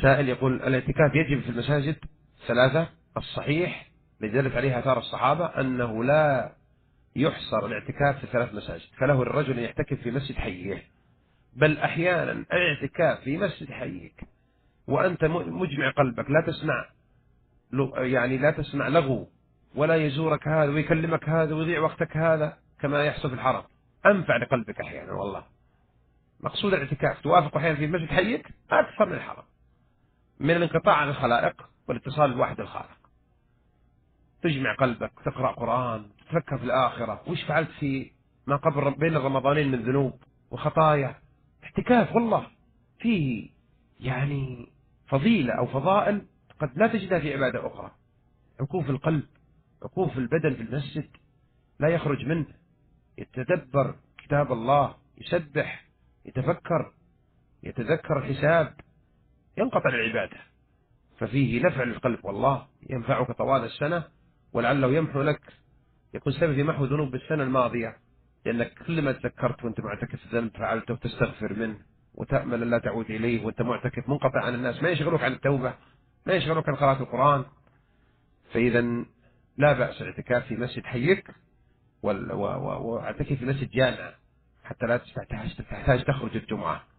سائل يقول الاعتكاف يجب في المساجد ثلاثة. الصحيح الذي دلت عليه آثار الصحابة أنه لا يحصر الاعتكاف في ثلاث مساجد، فله الرجل أن يعتكف في مسجد حيه، بل أحيانا الاعتكاف في مسجد حيك وأنت مجمع قلبك لا تسمع، يعني لا تسمع لغو، ولا يزورك هذا ويكلمك هذا ويضيع وقتك هذا كما يحصل في الحرم، أنفع لقلبك أحيانا. والله مقصود الاعتكاف توافق أحيانا في مسجد حيك أكثر من الحرم، من الانقطاع عن الخلائق والاتصال بواحد الخالق، تجمع قلبك، تقرأ قرآن، تتفكر في الآخرة، وش فعلت في ما قبل بين الرمضانين من ذنوب وخطايا. اعتكاف والله فيه يعني فضيلة أو فضائل قد لا تجدها في عبادة أخرى. عكوف القلب، عكوف البدن في المسجد، لا يخرج منه، يتدبر كتاب الله، يسبح، يتفكر، يتذكر الحساب، ينقطع العبادة، ففيه نفع للقلب والله، ينفعك طوال السنة، ولعله يمحو لك، يكون سبب في محو ذنوب بالسنة الماضية، لأنك كلما تذكرت وأنت معتكف ذنب فعلته وتستغفر منه وتأمل أن لا تعود إليه وأنت معتكف منقطع عن الناس، ما يشغلك عن التوبة، ما يشغلك عن قراءة القرآن. فإذا لا بأس الاعتكاف في مسجد حيك، واعتكف في مسجد جامع حتى لا تحتاج تخرج الجمعة.